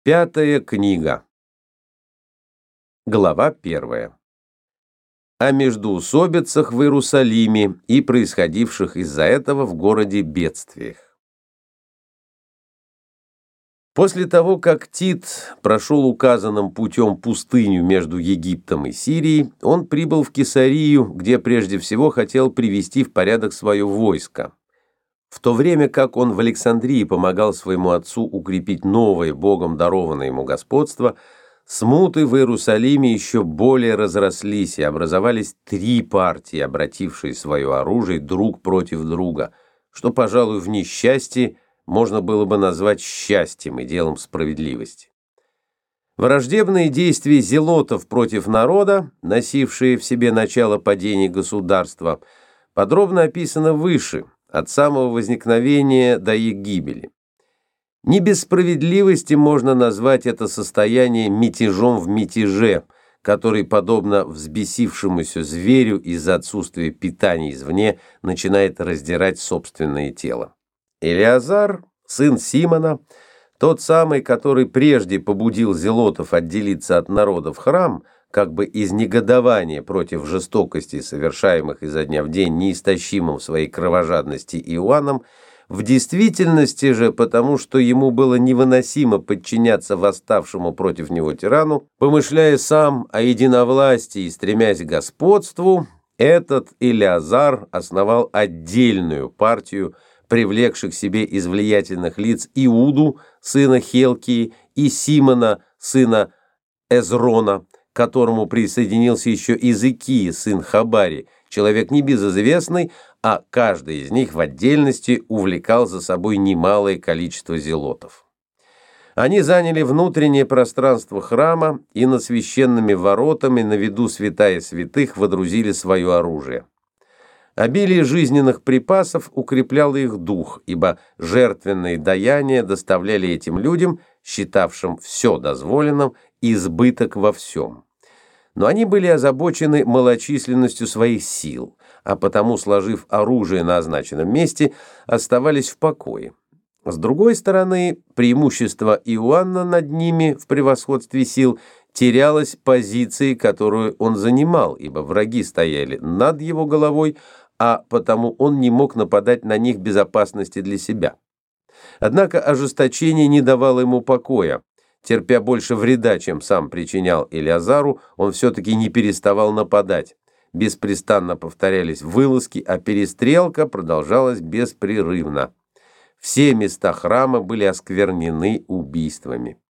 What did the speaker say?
Пятая книга. Глава 1. О междоусобицах в Иерусалиме и происходивших из-за этого в городе бедствиях. После того, как Тит прошел указанным путем пустыню между Египтом и Сирией, он прибыл в Кесарию, где прежде всего хотел привести в порядок свое войско. В то время как он в Александрии помогал своему отцу укрепить новое Богом дарованное ему господство, смуты в Иерусалиме еще более разрослись, и образовались три партии, обратившие свое оружие друг против друга, что, пожалуй, в несчастье можно было бы назвать счастьем и делом справедливости. Враждебные действия зелотов против народа, носившие в себе начало падения государства, подробно описано выше, от самого возникновения до их гибели. Не без справедливости можно назвать это состояние мятежом в мятеже, который, подобно взбесившемуся зверю из-за отсутствия питания извне, начинает раздирать собственное тело. Элиазар, сын Симона, тот самый, который прежде побудил зелотов отделиться от народа в храм, как бы из негодования против жестокости, совершаемых изо дня в день неистощимым в своей кровожадности Иоанном, в действительности же, потому что ему было невыносимо подчиняться восставшему против него тирану, помышляя сам о единовластии и стремясь к господству, этот Элиазар основал отдельную партию, привлекших к себе из влиятельных лиц Иуду, сына Хелкии, и Симона, сына Эзрона, к которому присоединился еще Изыкия, сын Хабари, человек небезызвестный, а каждый из них в отдельности увлекал за собой немалое количество зелотов. Они заняли внутреннее пространство храма и над священными воротами на виду святая святых водрузили свое оружие. Обилие жизненных припасов укрепляло их дух, ибо жертвенные даяния доставляли этим людям, считавшим все дозволенным, избыток во всем. Но они были озабочены малочисленностью своих сил, а потому, сложив оружие на означенном месте, оставались в покое. С другой стороны, преимущество Иоанна над ними в превосходстве сил терялось позиции, которую он занимал, ибо враги стояли над его головой, а потому он не мог нападать на них без опасности для себя. Однако ожесточение не давало ему покоя. Терпя больше вреда, чем сам причинял Элиазару, он все-таки не переставал нападать. Беспрестанно повторялись вылазки, а перестрелка продолжалась беспрерывно. Все места храма были осквернены убийствами.